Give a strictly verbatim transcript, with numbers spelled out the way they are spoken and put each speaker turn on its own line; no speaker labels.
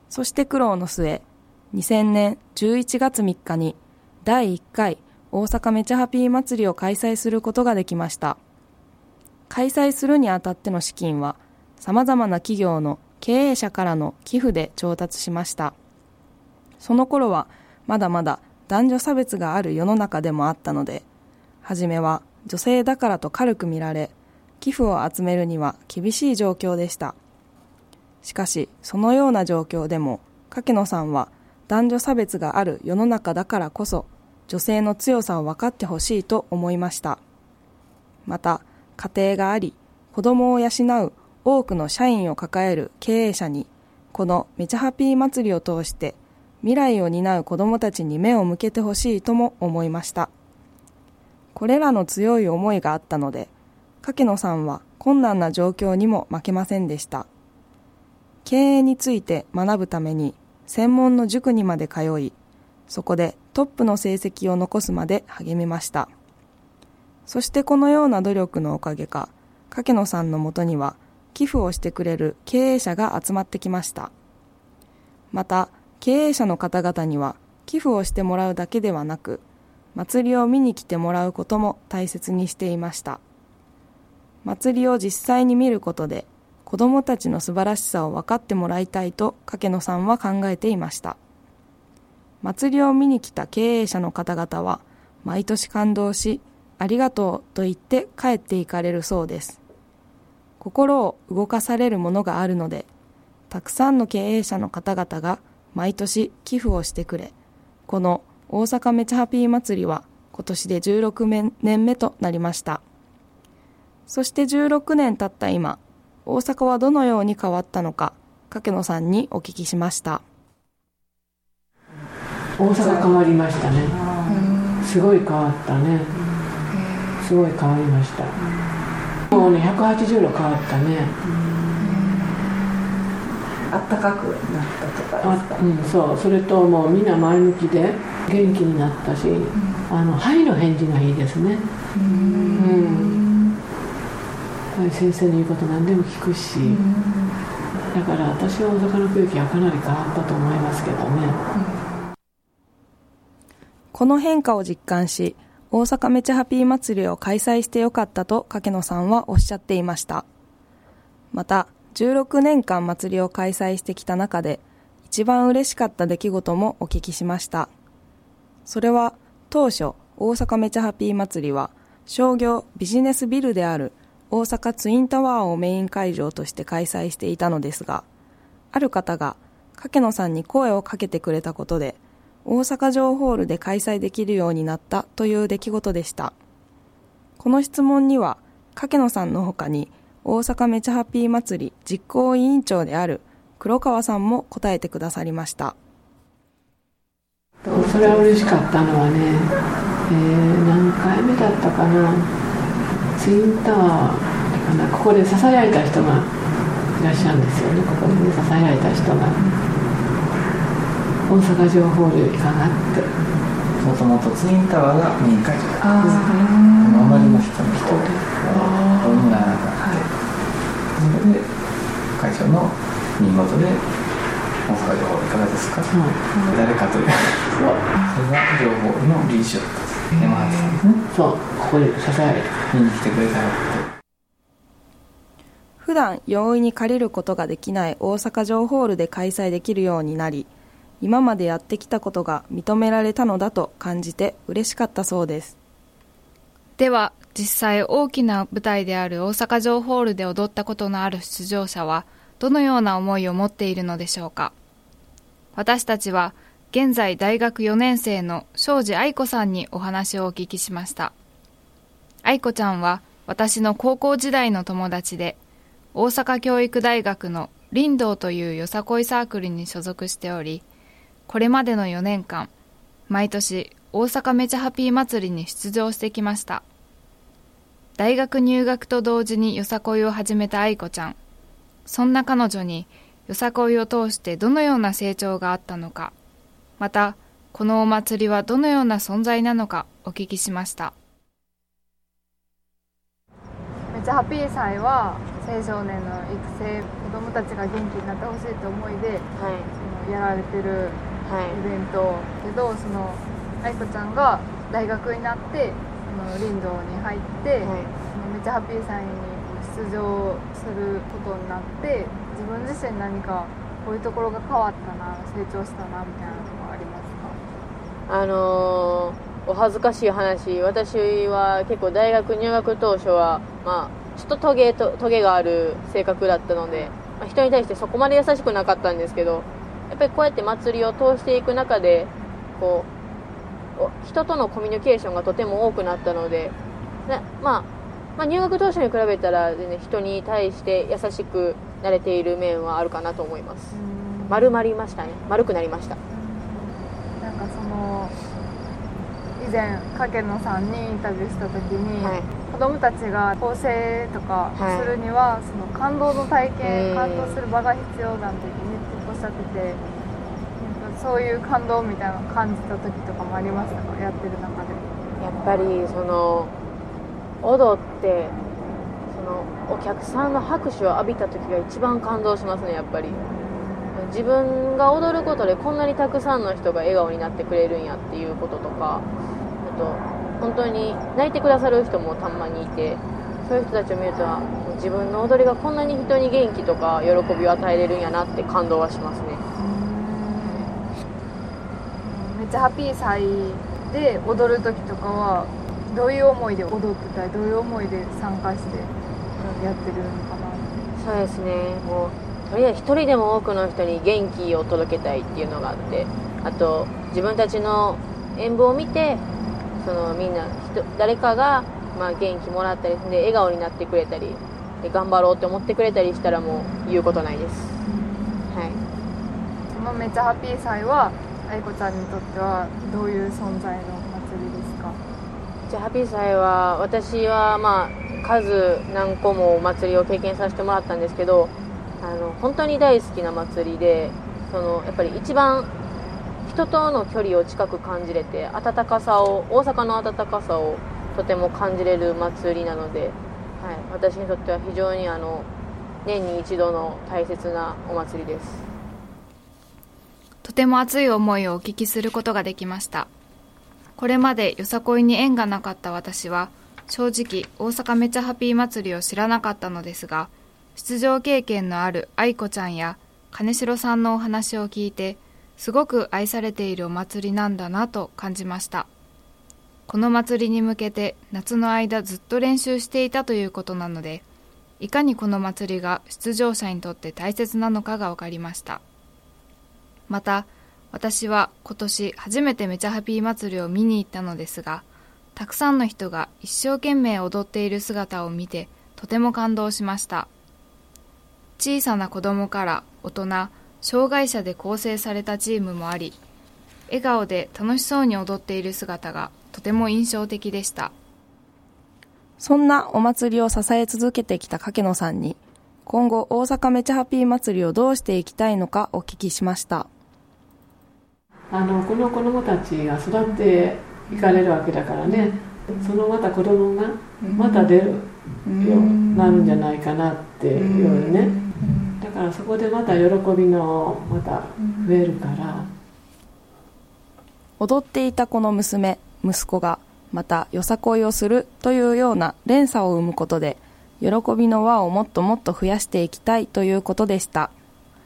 そして苦労の末、にせんねんじゅういちがつみっかにだいいっかい大阪めちゃハピー祭りを開催することができました。開催するにあたっての資金は、様々な企業の経営者からの寄付で調達しました。その頃はまだまだ男女差別がある世の中でもあったので、はじめは女性だからと軽く見られ、寄付を集めるには厳しい状況でした。しかし、そのような状況でも、柿野さんは男女差別がある世の中だからこそ、女性の強さを分かってほしいと思いました。また、家庭があり、子供を養う多くの社員を抱える経営者に、このめちゃハピー祭りを通して、未来を担う子供たちに目を向けてほしいとも思いました。これらの強い思いがあったので、柿野さんは困難な状況にも負けませんでした。経営について学ぶために専門の塾にまで通い、そこでトップの成績を残すまで励みました。そしてこのような努力のおかげか、柿野さんのもとには寄付をしてくれる経営者が集まってきました。また、経営者の方々には寄付をしてもらうだけではなく、祭りを見に来てもらうことも大切にしていました。祭りを実際に見ることで、子どもたちの素晴らしさを分かってもらいたいと柿野さんは考えていました。祭りを見に来た経営者の方々は、毎年感動し、ありがとうと言って帰っていかれるそうです。心を動かされるものがあるので、たくさんの経営者の方々が毎年寄付をしてくれ、この大阪めちゃハピー祭りは今年でじゅうろくねんめとなりました。そしてじゅうろくねん経った今、大阪はどのように変わったのか、柿野さんにお聞きしました。
大阪変わりましたね。すごい変わったね。すごい変わりました。もうね、ひゃくはちじゅうど変わったね。
あったかくなったとかですか？
あ、うん、そう。それともうみんな前向きで元気になったし、うん、あのはいの返事がいいですね。うん、うん、先生の言うこと何でも聞くし、うん、だから私は大阪の空気はかなり変わったと思いますけどね。うん、
この変化を実感し、大阪めちゃハピー祭りを開催してよかったと柿野さんはおっしゃっていました。また、じゅうろくねんかん祭りを開催してきた中で、一番嬉しかった出来事もお聞きしました。それは、当初、大阪めちゃハピー祭りは、商業ビジネスビルである大阪ツインタワーをメイン会場として開催していたのですが、ある方が柿野さんに声をかけてくれたことで、大阪城ホールで開催できるようになったという出来事でした。この質問には、柿野さんの他に、大阪めちゃハピー祭り実行委員長である黒川さんも答えてくださりました。
それは嬉しかったのはね、えー、何回目だったかな、ツインタワーかな、ここでささやいた人がいらっしゃるんですよね。ここでね、ささやいた人が大阪城ホールにかかって、
もともとツインタワーがメイン会場だったんですね。あまりの人の人で大人がなかった、それで会長の任務で大阪城ホールいかがですか、うん、誰かというそれが城ホールの理事長だったんです。山畑さんですね。
そう、ここで支え
見に来てくれたよって。
普段容易に借りることができない大阪城ホールで開催できるようになり、今までやってきたことが認められたのだと感じて嬉しかったそうです。
では実際大きな舞台である大阪城ホールで踊ったことのある出場者はどのような思いを持っているのでしょうか。私たちは現在大学よねん生の庄司愛子さんにお話をお聞きしました。愛子ちゃんは私の高校時代の友達で、大阪教育大学の林道というよさこいサークルに所属しており、これまでのよねんかん、毎年大阪めちゃハピー祭りに出場してきました。大学入学と同時によさこいを始めた愛子ちゃん。そんな彼女によさこいを通してどのような成長があったのか、またこのお祭りはどのような存在なのかお聞きしました。
めちゃハピー祭は青少年の育成、子どもたちが元気になってほしいという思いで、はい、そのやられてるイベント、はい、けどその愛子ちゃんが大学になってその林道に入って、はい、そのめちゃハッピー祭に出場することになって自分自身何かこういうところが変わったな成長したなみたいなのはありますか？
あのー、お恥ずかしい話、私は結構大学入学当初はまあちょっとトゲとトゲがある性格だったので、まあ、人に対してそこまで優しくなかったんですけど、やっぱりこうやって祭りを通していく中でこう人とのコミュニケーションがとても多くなったので、ねまあ、まあ入学当初に比べたら、ね、人に対して優しくなれている面はあるかなと思います。丸まりましたね。丸くなりました。
なんかその以前影野さんにインタビューした時に、はい、子どもたちが構成とかするには、はい、その感動の体験、感動する場が必要なんておっしゃってて、そういう感動みたいなのを感じた時とかもありましたか？やってる中で。
やっぱりその踊ってそのお客さんの拍手を浴びた時が一番感動しますね。やっぱり自分が踊ることでこんなにたくさんの人が笑顔になってくれるんやっていうこととか、あと本当に泣いてくださる人もたまにいて、そういう人たちを見ると自分の踊りがこんなに人に元気とか喜びを与えれるんやなって感動はしますね。
めっちゃハッピー祭で踊る時とかはどういう思いで踊ってたり、どういう思いで参加してやってるのかな？
そうですね、もうとりあえず一人でも多くの人に元気を届けたいっていうのがあって、あと自分たちの演舞を見てそのみんな人誰かがまあ元気もらったりで笑顔になってくれたりで頑張ろうって思ってくれたりしたらもう言うことないです。はい。
そのめっちゃハッピー祭は愛子ちゃんにとってはどういう存在の祭りですか？
めっちゃハッピー祭は私はまあ数何個もお祭りを経験させてもらったんですけど、あの本当に大好きな祭りで、そのやっぱり一番人との距離を近く感じれて、温かさを大阪の温かさをとても感じれる祭りなので、はい、私にとっては非常にあの年に一度の大切なお祭りです。
とても熱い思いをお聞きすることができました。これまでよさこいに縁がなかった私は正直大阪めちゃハピー祭りを知らなかったのですが、出場経験のある愛子ちゃんや金城さんのお話を聞いて、すごく愛されているお祭りなんだなと感じました。この祭りに向けて夏の間ずっと練習していたということなので、いかにこの祭りが出場者にとって大切なのかが分かりました。また私は今年初めてめちゃハピー祭りを見に行ったのですが、たくさんの人が一生懸命踊っている姿を見てとても感動しました。小さな子供から大人、障害者で構成されたチームもあり、笑顔で楽しそうに踊っている姿がとても印象的でした。
そんなお祭りを支え続けてきた影野さんに、今後大阪めちゃハピー祭りをどうしていきたいのかお聞きしました。
あのこの子どもたちが育っていかれるわけだからね、そのまた子どもがまた出るようになるんじゃないかなっていうね。だからそこでまた喜びのまた増えるから。
踊っていたこの娘、息子がまたよさこいをするというような連鎖を生むことで、喜びの輪をもっともっと増やしていきたいということでした。